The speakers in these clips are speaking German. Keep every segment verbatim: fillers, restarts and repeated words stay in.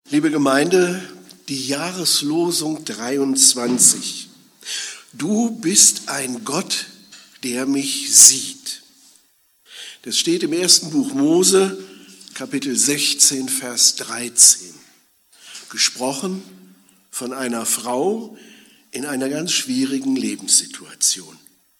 Liebe Gemeinde, die Jahreslosung dreiundzwanzig. Du bist ein Gott, der mich sieht. Das steht im ersten Buch Mose, Kapitel sechzehn, Vers dreizehn. Gesprochen von einer Frau in einer ganz schwierigen Lebenssituation.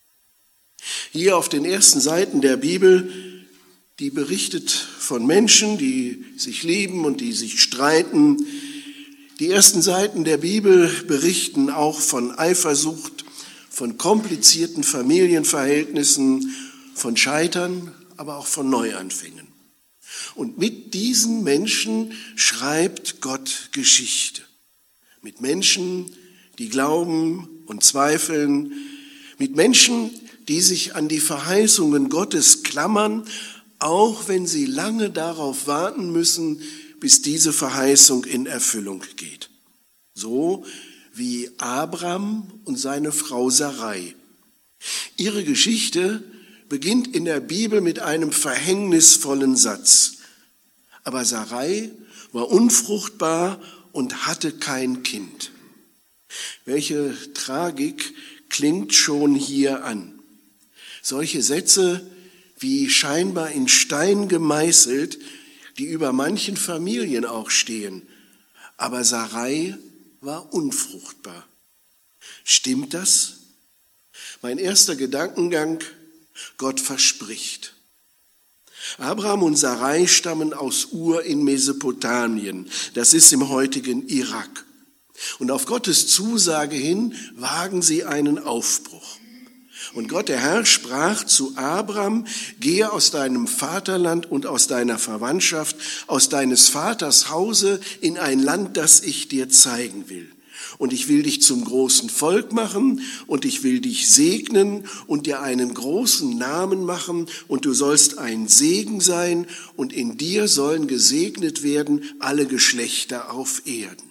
Hier auf den ersten Seiten der Bibel, die berichtet von Menschen, die sich lieben und die sich streiten. Die ersten Seiten der Bibel berichten auch von Eifersucht, von komplizierten Familienverhältnissen, von Scheitern, aber auch von Neuanfängen. Und mit diesen Menschen schreibt Gott Geschichte. Mit Menschen, die glauben und zweifeln, mit Menschen, die sich an die Verheißungen Gottes klammern, auch wenn sie lange darauf warten müssen, bis diese Verheißung in Erfüllung geht. So wie Abram und seine Frau Sarai. Ihre Geschichte beginnt in der Bibel mit einem verhängnisvollen Satz. Aber Sarai war unfruchtbar und hatte kein Kind. Welche Tragik klingt schon hier an. Solche Sätze wie scheinbar in Stein gemeißelt, die über manchen Familien auch stehen. Aber Sarai war unfruchtbar. Stimmt das? Mein erster Gedankengang, Gott verspricht. Abraham und Sarai stammen aus Ur in Mesopotamien, das ist im heutigen Irak. Und auf Gottes Zusage hin wagen sie einen Aufbruch. Und Gott, der Herr, sprach zu Abram, gehe aus deinem Vaterland und aus deiner Verwandtschaft, aus deines Vaters Hause in ein Land, das ich dir zeigen will. Und ich will dich zum großen Volk machen und ich will dich segnen und dir einen großen Namen machen und du sollst ein Segen sein und in dir sollen gesegnet werden alle Geschlechter auf Erden.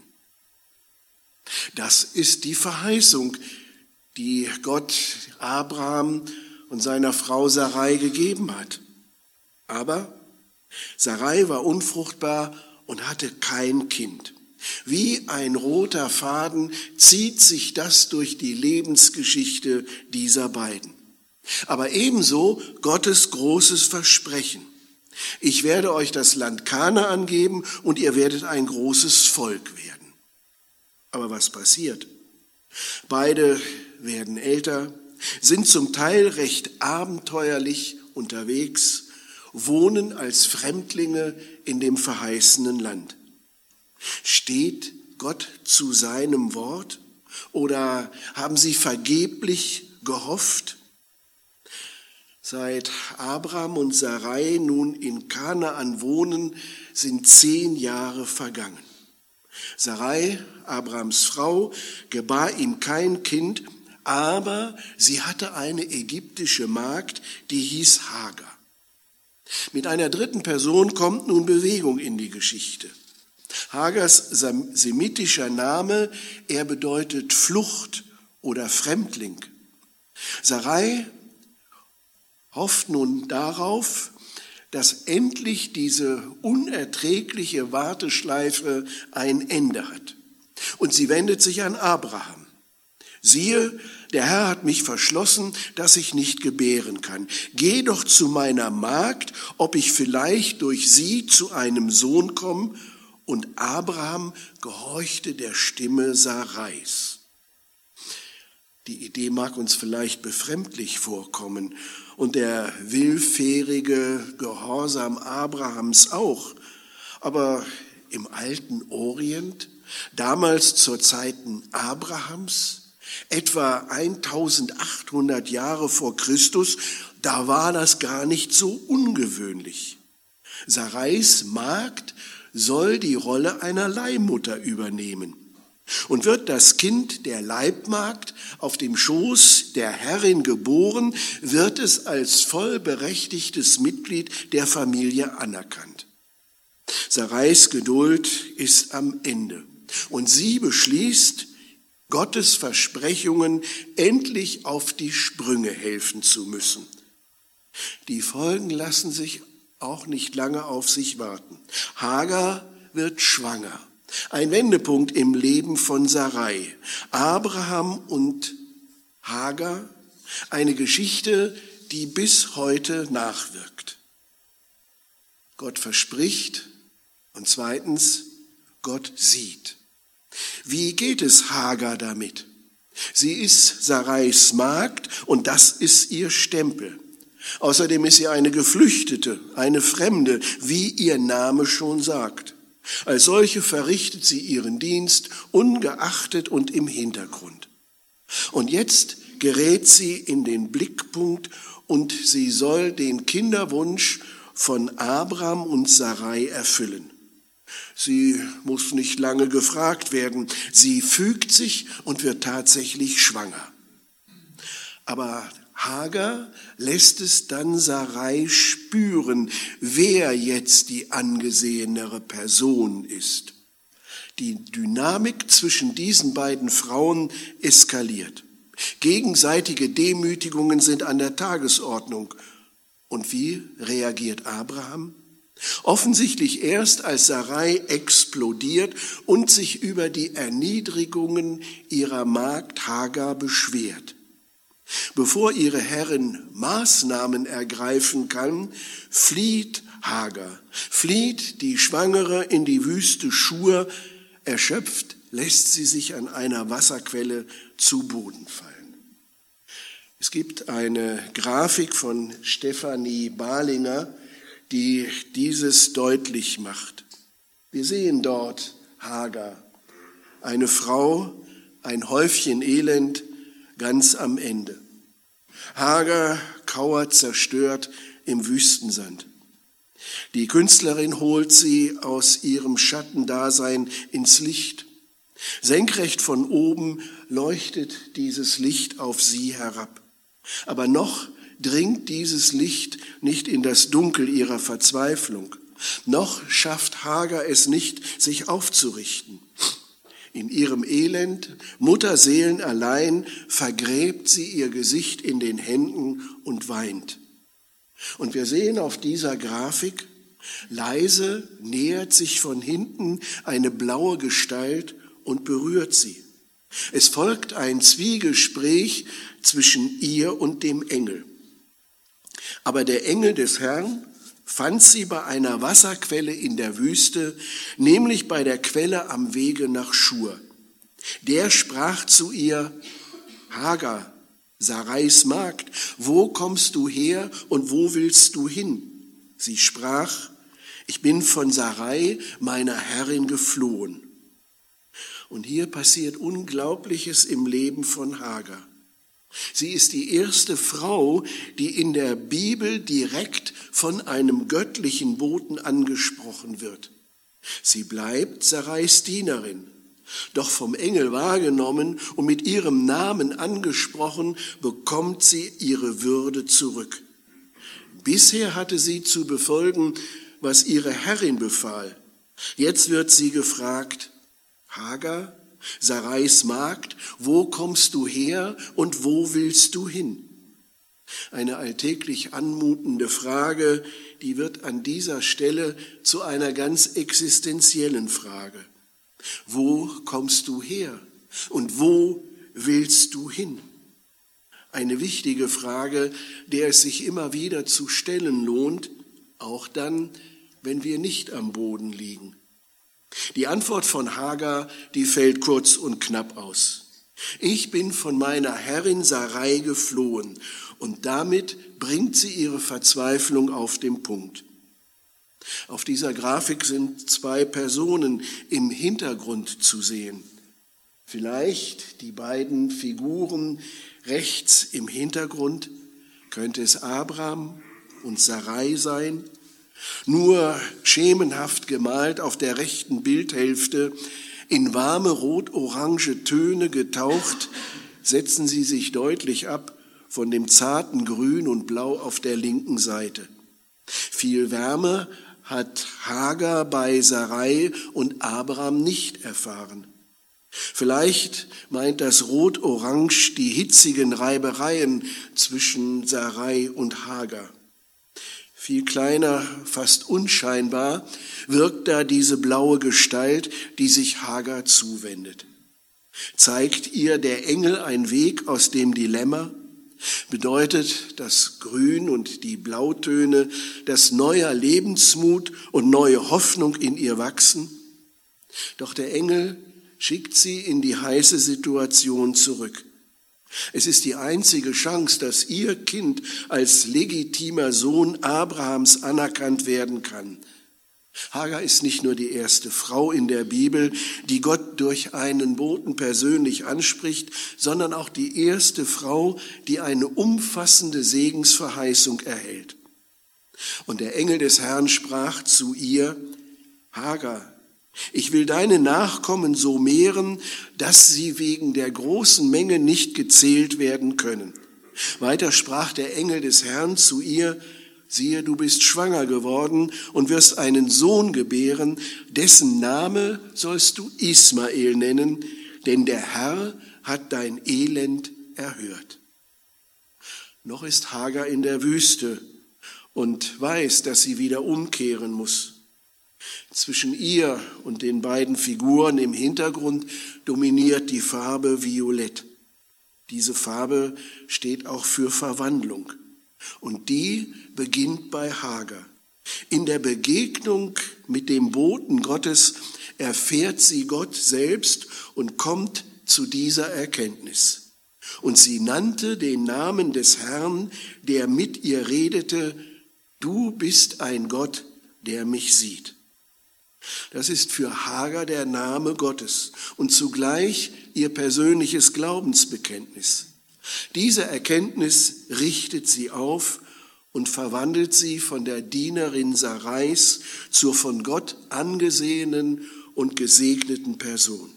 Das ist die Verheißung, die Gott Abraham und seiner Frau Sarai gegeben hat. Aber Sarai war unfruchtbar und hatte kein Kind. Wie ein roter Faden zieht sich das durch die Lebensgeschichte dieser beiden. Aber ebenso Gottes großes Versprechen. Ich werde euch das Land Kanaan geben und ihr werdet ein großes Volk werden. Aber was passiert? Beide werden älter, sind zum Teil recht abenteuerlich unterwegs, wohnen als Fremdlinge in dem verheißenen Land. Steht Gott zu seinem Wort oder haben sie vergeblich gehofft? Seit Abraham und Sarai nun in Kanaan wohnen, sind zehn Jahre vergangen. Sarai, Abrahams Frau, gebar ihm kein Kind, aber sie hatte eine ägyptische Magd, die hieß Hagar. Mit einer dritten Person kommt nun Bewegung in die Geschichte. Hagars semitischer Name, er bedeutet Flucht oder Fremdling. Sarai hofft nun darauf, dass endlich diese unerträgliche Warteschleife ein Ende hat. Und sie wendet sich an Abraham. Siehe, der Herr hat mich verschlossen, dass ich nicht gebären kann. Geh doch zu meiner Magd, ob ich vielleicht durch sie zu einem Sohn komme. Und Abraham gehorchte der Stimme Sarais. Die Idee mag uns vielleicht befremdlich vorkommen und der willfährige Gehorsam Abrahams auch. Aber im alten Orient, damals zur Zeiten Abrahams, etwa eintausendachthundert Jahre vor Christus, da war das gar nicht so ungewöhnlich. Sarais Magd soll die Rolle einer Leihmutter übernehmen. Und wird das Kind der Leibmagd auf dem Schoß der Herrin geboren, wird es als vollberechtigtes Mitglied der Familie anerkannt. Sarais Geduld ist am Ende und sie beschließt, Gottes Versprechungen endlich auf die Sprünge helfen zu müssen. Die Folgen lassen sich auch nicht lange auf sich warten. Hagar wird schwanger. Ein Wendepunkt im Leben von Sarai, Abraham und Hagar, eine Geschichte, die bis heute nachwirkt. Gott verspricht und zweitens, Gott sieht. Wie geht es Hagar damit? Sie ist Sarais Magd und das ist ihr Stempel. Außerdem ist sie eine Geflüchtete, eine Fremde, wie ihr Name schon sagt. Als solche verrichtet sie ihren Dienst ungeachtet und im Hintergrund. Und jetzt gerät sie in den Blickpunkt und sie soll den Kinderwunsch von Abraham und Sarai erfüllen. Sie muss nicht lange gefragt werden, sie fügt sich und wird tatsächlich schwanger. Aber Hagar lässt es dann Sarai spüren, wer jetzt die angesehenere Person ist. Die Dynamik zwischen diesen beiden Frauen eskaliert. Gegenseitige Demütigungen sind an der Tagesordnung. Und wie reagiert Abraham? Offensichtlich erst, als Sarai explodiert und sich über die Erniedrigungen ihrer Magd Hagar beschwert. Bevor ihre Herrin Maßnahmen ergreifen kann, flieht Hagar, flieht die Schwangere in die Wüste Schur, erschöpft lässt sie sich an einer Wasserquelle zu Boden fallen. Es gibt eine Grafik von Stefanie Balinger, die dieses deutlich macht. Wir sehen dort Hagar, eine Frau, ein Häufchen Elend, ganz am Ende. Hagar kauert zerstört im Wüstensand. Die Künstlerin holt sie aus ihrem Schattendasein ins Licht. Senkrecht von oben leuchtet dieses Licht auf sie herab. Aber noch dringt dieses Licht nicht in das Dunkel ihrer Verzweiflung. Noch schafft Hagar es nicht, sich aufzurichten. In ihrem Elend, Mutterseelen allein, vergräbt sie ihr Gesicht in den Händen und weint. Und wir sehen auf dieser Grafik, leise nähert sich von hinten eine blaue Gestalt und berührt sie. Es folgt ein Zwiegespräch zwischen ihr und dem Engel. Aber der Engel des Herrn fand sie bei einer Wasserquelle in der Wüste, nämlich bei der Quelle am Wege nach Schur. Der sprach zu ihr: Hagar, Sarais Magd, wo kommst du her und wo willst du hin? Sie sprach: Ich bin von Sarai, meiner Herrin, geflohen. Und hier passiert Unglaubliches im Leben von Hagar. Sie ist die erste Frau, die in der Bibel direkt von einem göttlichen Boten angesprochen wird. Sie bleibt Sarais Dienerin, doch vom Engel wahrgenommen und mit ihrem Namen angesprochen, bekommt sie ihre Würde zurück. Bisher hatte sie zu befolgen, was ihre Herrin befahl. Jetzt wird sie gefragt: Hagar, Sarais Magd, wo kommst du her und wo willst du hin? Eine alltäglich anmutende Frage, die wird an dieser Stelle zu einer ganz existenziellen Frage. Wo kommst du her und wo willst du hin? Eine wichtige Frage, der es sich immer wieder zu stellen lohnt, auch dann, wenn wir nicht am Boden liegen. Die Antwort von Hagar, die fällt kurz und knapp aus. Ich bin von meiner Herrin Sarai geflohen, und damit bringt sie ihre Verzweiflung auf den Punkt. Auf dieser Grafik sind zwei Personen im Hintergrund zu sehen. Vielleicht die beiden Figuren rechts im Hintergrund, könnte es Abraham und Sarai sein. Nur schemenhaft gemalt auf der rechten Bildhälfte, in warme rot-orange Töne getaucht, setzen sie sich deutlich ab von dem zarten Grün und Blau auf der linken Seite. Viel Wärme hat Hagar bei Sarai und Abraham nicht erfahren. Vielleicht meint das Rot-Orange die hitzigen Reibereien zwischen Sarai und Hagar. Viel kleiner, fast unscheinbar, wirkt da diese blaue Gestalt, die sich Hagar zuwendet. Zeigt ihr der Engel einen Weg aus dem Dilemma? Bedeutet das Grün und die Blautöne, dass neuer Lebensmut und neue Hoffnung in ihr wachsen? Doch der Engel schickt sie in die heiße Situation zurück. Es ist die einzige Chance, dass ihr Kind als legitimer Sohn Abrahams anerkannt werden kann. Hagar ist nicht nur die erste Frau in der Bibel, die Gott durch einen Boten persönlich anspricht, sondern auch die erste Frau, die eine umfassende Segensverheißung erhält. Und der Engel des Herrn sprach zu ihr: Hagar, ich will deine Nachkommen so mehren, dass sie wegen der großen Menge nicht gezählt werden können. Weiter sprach der Engel des Herrn zu ihr: Siehe, du bist schwanger geworden und wirst einen Sohn gebären, dessen Name sollst du Ismael nennen, denn der Herr hat dein Elend erhört. Noch ist Hagar in der Wüste und weiß, dass sie wieder umkehren muss. Zwischen ihr und den beiden Figuren im Hintergrund dominiert die Farbe Violett. Diese Farbe steht auch für Verwandlung. Und die beginnt bei Hagar. In der Begegnung mit dem Boten Gottes erfährt sie Gott selbst und kommt zu dieser Erkenntnis. Und sie nannte den Namen des Herrn, der mit ihr redete: Du bist ein Gott, der mich sieht. Das ist für Hagar der Name Gottes und zugleich ihr persönliches Glaubensbekenntnis. Diese Erkenntnis richtet sie auf und verwandelt sie von der Dienerin Sarais zur von Gott angesehenen und gesegneten Person.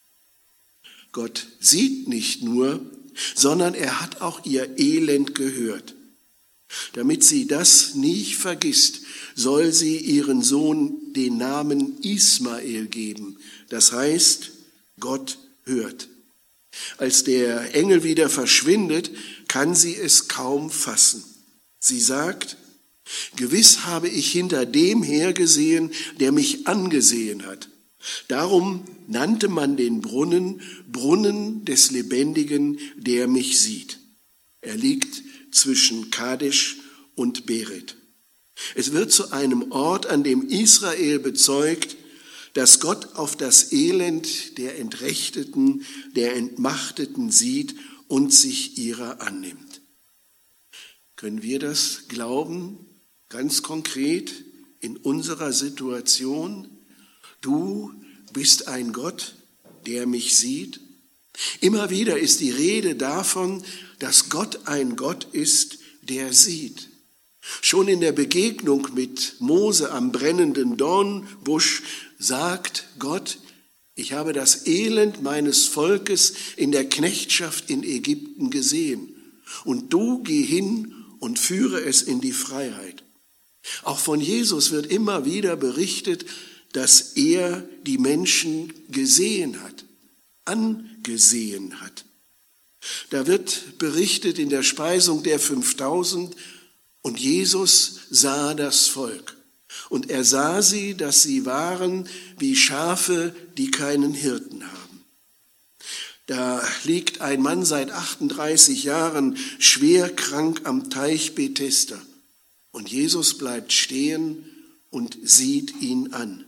Gott sieht nicht nur, sondern er hat auch ihr Elend gehört. Damit sie das nie vergisst, soll sie ihren Sohn den Namen Ismael geben. Das heißt, Gott hört. Als der Engel wieder verschwindet, kann sie es kaum fassen. Sie sagt: Gewiss habe ich hinter dem hergesehen, der mich angesehen hat. Darum nannte man den Brunnen Brunnen des Lebendigen, der mich sieht. Er liegt zwischen Kadesh und Beret. Es wird zu einem Ort, an dem Israel bezeugt, dass Gott auf das Elend der Entrechteten, der Entmachteten sieht und sich ihrer annimmt. Können wir das glauben, ganz konkret in unserer Situation? Du bist ein Gott, der mich sieht. Immer wieder ist die Rede davon, dass Gott ein Gott ist, der sieht. Schon in der Begegnung mit Mose am brennenden Dornbusch sagt Gott: Ich habe das Elend meines Volkes in der Knechtschaft in Ägypten gesehen. Und du geh hin und führe es in die Freiheit. Auch von Jesus wird immer wieder berichtet, dass er die Menschen gesehen hat, angesehen hat. Da wird berichtet in der Speisung der fünftausend: Und Jesus sah das Volk. Und er sah sie, dass sie waren wie Schafe, die keinen Hirten haben. Da liegt ein Mann seit achtunddreißig Jahren schwer krank am Teich Bethesda. Und Jesus bleibt stehen und sieht ihn an.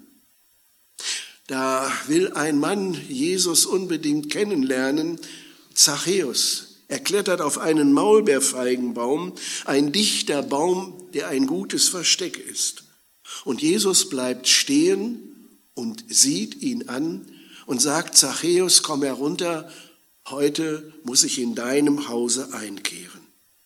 Da will ein Mann Jesus unbedingt kennenlernen, Zachäus. Er klettert auf einen Maulbeerfeigenbaum, ein dichter Baum, der ein gutes Versteck ist. Und Jesus bleibt stehen und sieht ihn an und sagt: Zachäus, komm herunter, heute muss ich in deinem Hause einkehren.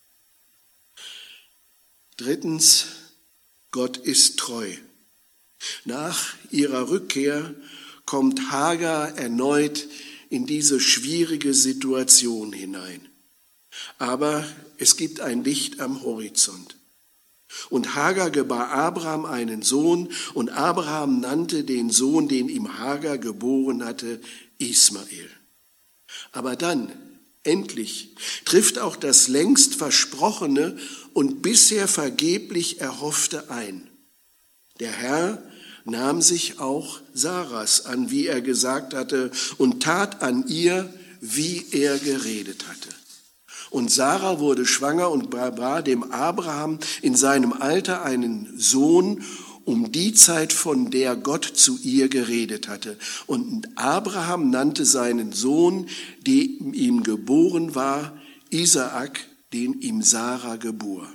Drittens, Gott ist treu. Nach ihrer Rückkehr kommt Hagar erneut in diese schwierige Situation hinein. Aber es gibt ein Licht am Horizont. Und Hagar gebar Abraham einen Sohn, und Abraham nannte den Sohn, den ihm Hagar geboren hatte, Ismael. Aber dann Endlich trifft auch das längst Versprochene und bisher vergeblich Erhoffte ein. Der Herr nahm sich auch Saras an, wie er gesagt hatte, und tat an ihr, wie er geredet hatte. Und Sarah wurde schwanger und gebar dem Abraham in seinem Alter einen Sohn, um die Zeit, von der Gott zu ihr geredet hatte. Und Abraham nannte seinen Sohn, der ihm geboren war, Isaak, den ihm Sarah gebur.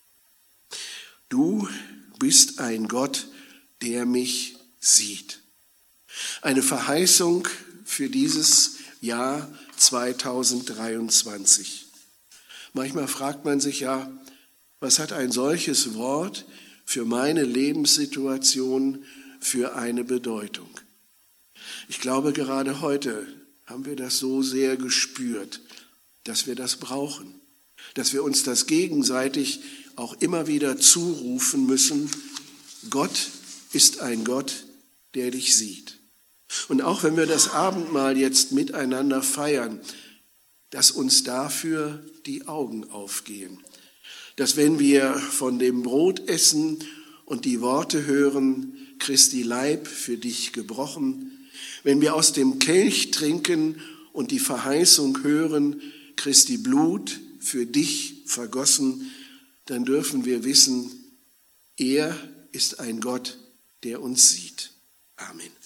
Du bist ein Gott, der mich sieht. Eine Verheißung für dieses Jahr zweitausenddreiundzwanzig. Manchmal fragt man sich ja, was hat ein solches Wort für meine Lebenssituation für eine Bedeutung? Ich glaube, gerade heute haben wir das so sehr gespürt, dass wir das brauchen, dass wir uns das gegenseitig auch immer wieder zurufen müssen. Gott ist ein Gott, der dich sieht. Und auch wenn wir das Abendmahl jetzt miteinander feiern, dass uns dafür die Augen aufgehen. Dass wenn wir von dem Brot essen und die Worte hören, Christi Leib für dich gebrochen, wenn wir aus dem Kelch trinken und die Verheißung hören, Christi Blut für dich vergossen, dann dürfen wir wissen, er ist ein Gott, der uns sieht. Amen.